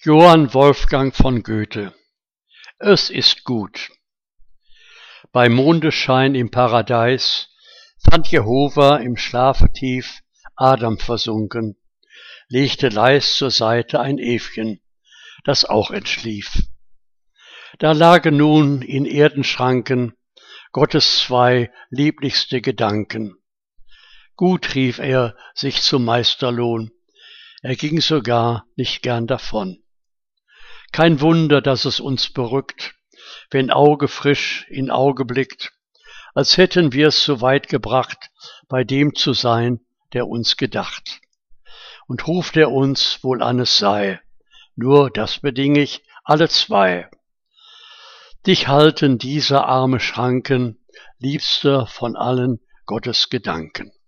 Johann Wolfgang von Goethe. Es ist gut. Bei Mondenschein im Paradies fand Jehova im Schlafe tief Adam versunken, legte leis zur Seite ein Evchen, das auch entschlief. Da lagen nun in Erdenschranken Gottes zwei lieblichste Gedanken. Gut rief er sich zum Meisterlohn, er ging sogar nicht gern davon. Kein Wunder, dass es uns berückt, wenn Auge frisch in Auge blickt, als hätten wir's so weit gebracht, bei dem zu sein, der uns gedacht. Und ruft er uns, wohl an es sei, nur das beding ich, alle zwei. Dich halten diese arme Schranken, liebster von allen Gottes Gedanken.